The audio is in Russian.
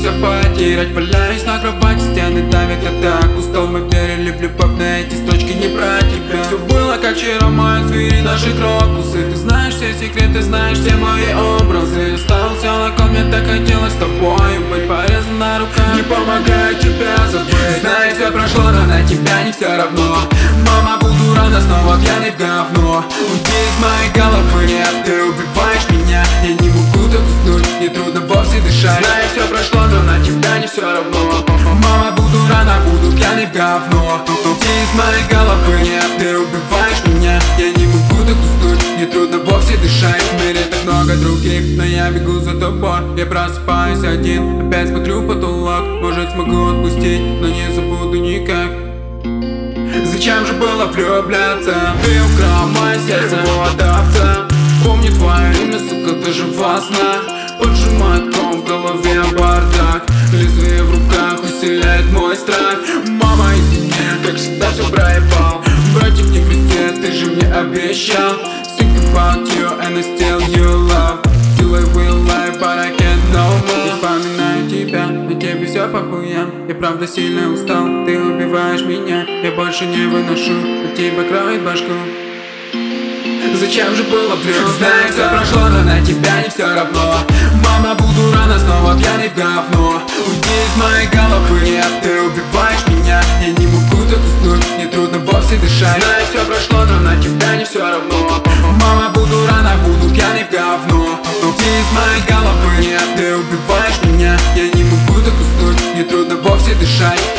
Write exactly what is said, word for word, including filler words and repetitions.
все потерять. Валяюсь на кровати, стены давят, я так устал. Мы верили в любовь, на эти строчки не про тебя. Все было как вчера, мои звери, наши крокусы. Ты знаешь все секреты, знаешь все мои образы. Остался на ком, мне так хотелось с тобой быть. Порезан на руках, не помогает тебя забыть. Знаю, все прошло, но на тебя не все равно. Мама, буду рано снова пьяный в говно. Уйди из моей головы, нет, ты убиваешь меня. Я не могу так уснуть, мне трудно вовсе дышать. Знаю, все прошло, но на тебя не все равно. Мама, буду рано, буду пьяный в говно. Уйди из моей головы, нет, ты убиваешь меня. Я не могу так уснуть, мне трудно вовсе дышать. В мире так много других, но я бегу за тобой. Я просыпаюсь один, опять смотрю в потолок. Может смогу отпустить, но не забуду никак. Зачем же было влюбляться? Ты украл мое сердце, отдаться. Помню твое имя, сука, даже во снах. Поджимает ком в голове, бардак. Лезвие в руках усиляет мой страх. Мама, извини, как всегда все проебал. Братьев не крестят, ты же мне обещал. Think about you and I still you love. Till I will lie, but I can't no more. Я вспоминаю тебя, но тебе все похуям. Я правда сильно устал, ты убиваешь меня. Я больше не выношу, от тебя кроет башку. Зачем же было влюбляться? Знаю, все прошло, но на тебя не все равно. Мама, буду рано снова пьяный в говно. Уйди из моей головы, нет, ты убиваешь меня. Я не могу так уснуть, мне трудно вовсе дышать. Знаю, все прошло, но на тебя не все равно. Мама, буду рано, буду пьяный в говно. Уйди из моей головы, нет, ты убиваешь меня. Я не могу так уснуть, мне трудно вовсе дышать.